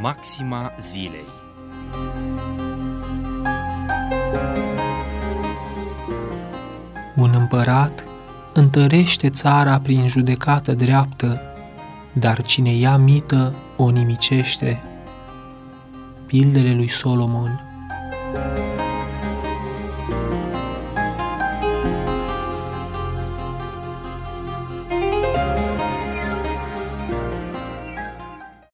Maxima zilei. Un împărat întărește țara prin judecată dreaptă, dar cine ia mită o nimicește. Pildele lui Solomon.